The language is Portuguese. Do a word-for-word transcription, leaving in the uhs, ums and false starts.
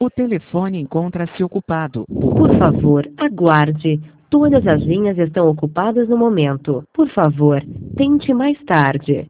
O telefone encontra-se ocupado. Por favor, aguarde. Todas as linhas estão ocupadas no momento. Por favor, tente mais tarde.